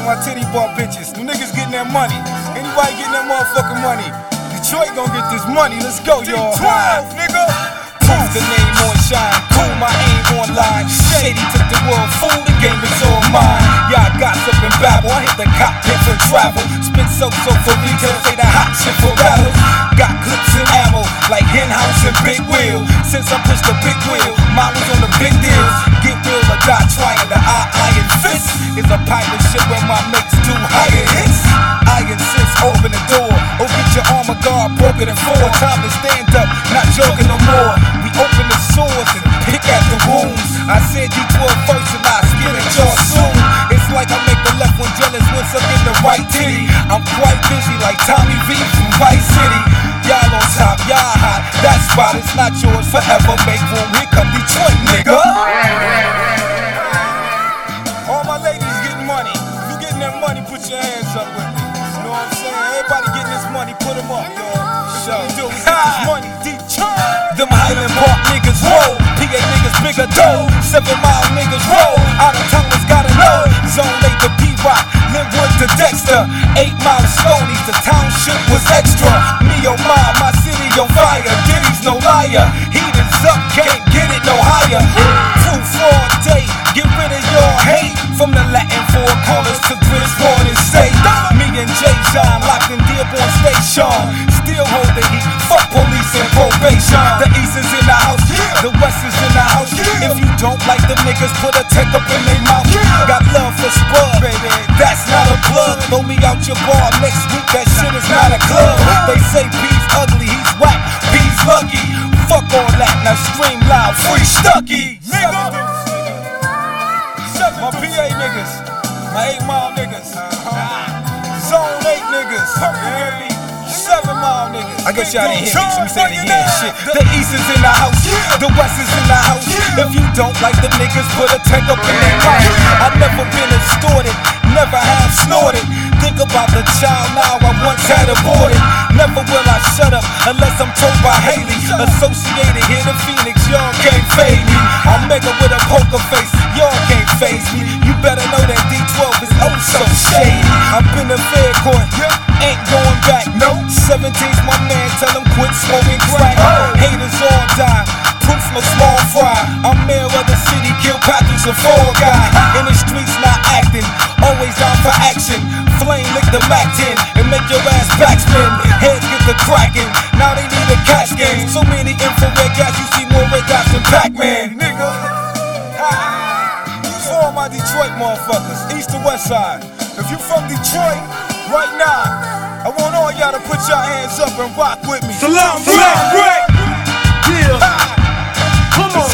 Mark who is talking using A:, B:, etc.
A: to my titty bar bitches. Them niggas getting that money. Anybody getting that motherfucking money? Detroit gon' get this money. Let's go, y'all. D12, nigga. Proof the name on shine. Cool, my aim online. Shady took the world, fool. The game is all mine. Y'all gossip and babble. I hit the cockpit for travel. Spit so for retail. Say the hot shit for battles. Got clips and ammo like hen house and big wheel. Since I pushed the big wheel, mine was on the big deals. Get real or die trying. The iron fist is a pilot ship where my mates do higher hits. I insist, open the door. Or get your armor guard broken in four. Time to stand up, not joking no more. We open the swords and pick at the wounds. I said D12 first and I skin at y'all soon. It's like I make the left one jealous once I get the right titty. I'm quite busy like Tommy V from Vice City. Y'all on top, y'all hot. That spot is not yours forever. Make room, here come Detroit, nigga. All my ladies getting money. If you getting that money, put your hands up with me. You know what I'm saying? Everybody getting this money, put them up, y'all. So, we get this money, Detroit. Them Highland Park niggas roll. PA niggas bigger dough. 7 Mile niggas roll. Out of towners gotta know. Zone 8 to P-Rock. Linwood to Dexter. 8 Mile Stonies. The township was extra. Me oh my city on fire. Diddy's no liar. Heat is up, can't get it no higher. Proof all day. Get rid of your hate. From the Latin Four Corners to Griswold and State. Me and Jay John locked in Dearborn Station. Still hold the heat. Fuck police and probation. The East is in the house. The West is in the house. If you don't like them niggas, put a tech up in their mouth. Got love for Spud, baby. That's not a plug. Throw me out your bar next week. That shit is not a club. They say B's ugly, he's whack. B's lucky. Fuck all that. Now scream loud. Free Stucky. Nigga. My PA niggas, my 8 Mile niggas, Zone 8 niggas, 7 Mile niggas. I guess y'all didn't hear me, so we said it again. Shit. The East is in the house, the West is in the house. If you don't like the niggas, put a tech up in their mouth. I've never been extorted, never have snorted. Think about the child now I once had aborted. Never will I shut up unless I'm told by Haley. Associated here to Phoenix, y'all can't fade me. I'm mega with a poker face, y'all can't phase me. You better know that D12 is oh so shady. I've been to fair court, ain't going back. No, 17's my man, tell him quit smoking crack. Haters all die, proof no small fry. I'm mayor of the city, kill Patrick's a fall guy. In the streets not acting, always down for action. Flame lick the Mac 10 and make your ass backspin. Heads get the cracking, now they need a catch game. So many infrared gas, you see more red dots than Pac-Man, nigga. For all my Detroit motherfuckers, east to west side. If you from Detroit, right now, I want all y'all to put your hands up and rock with me.
B: Salam, break! Yeah! Come on!